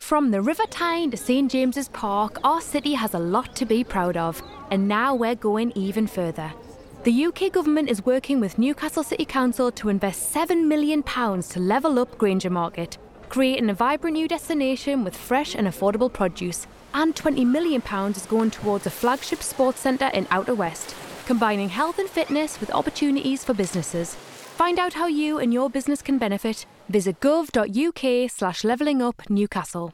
From the River Tyne to St James's Park, our city has a lot to be proud of, and now we're going even further. The UK government is working with Newcastle City Council to invest £7 million to level up Granger Market, creating a vibrant new destination with fresh and affordable produce, and £20 million is going towards a flagship sports centre in Outer West, combining health and fitness with opportunities for businesses. Find out how you and your business can benefit. Visit gov.uk/levellingupnewcastle.